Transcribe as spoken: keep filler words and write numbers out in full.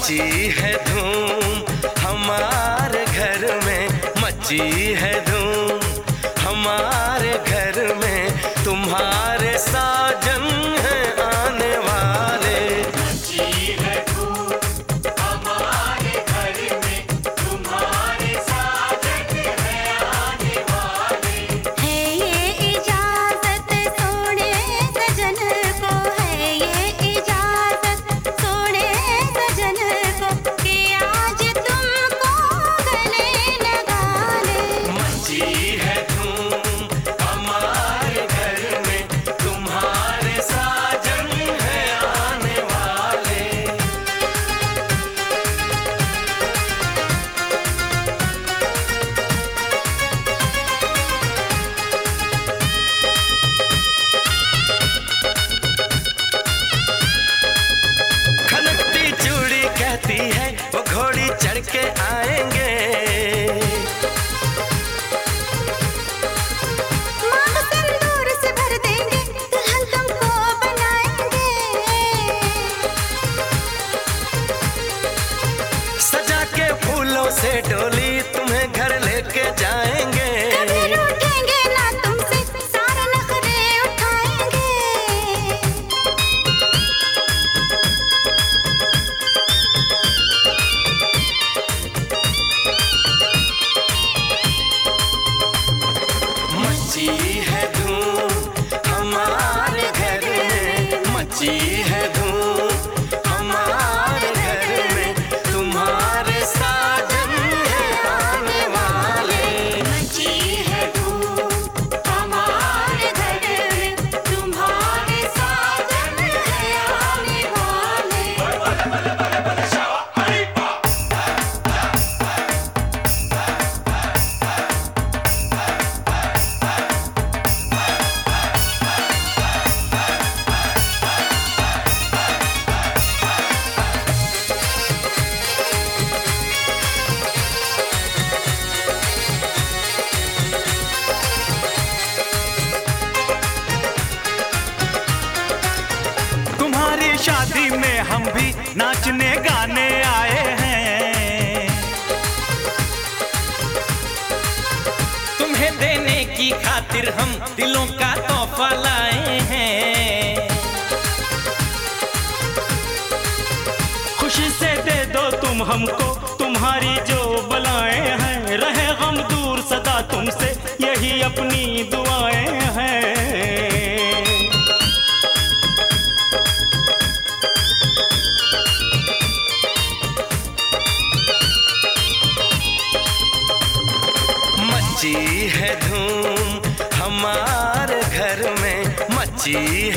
मची है धूम हमारे घर में, मची है धूम हमारे घर में, तुम्हारे साजन हैं आने वाले। मची है धूम हमारे घर में, तुम्हारे साजन हैं आने वाले। है ये इजाजत सोने सजन को, है ये इजाजत सोने सजन को, कि आज तुमको गले लगा ले। मची है धूम हमारे घर में, तुम्हारे साजन हैं आने वाले। खनकती चूड़ी कहती है वो घोड़ी चढ़ के आएंगे। मांग सिंदूर से भर देंगे, दुल्हन तुमको बनाएंगे। सजा के फूलों से डोली तुम्हें घर लेके जाएंगे। कभी रूठेंगे ना तुमसे, सारे नखरे उठाएंगे। मची है धूम हमारे घर में, मची है धूम हमारे घर में, तुम्हारे साजन हैं आने वाले। मची है धूम हमारे घर में, तुम्हारे साजन हैं आने वाले। तुम्हारी शादी में हम भी नाचने गाने आए हैं। तुम्हें देने की खातिर हम दिलों का तोहफा लाए हैं। खुशी से दे दो तुम हमको तुम्हारी जो बलाएं हैं, रहे गम दूर सदा तुमसे यही अपनी दुआएं हैं। मची है धूम हमारे घर में, मची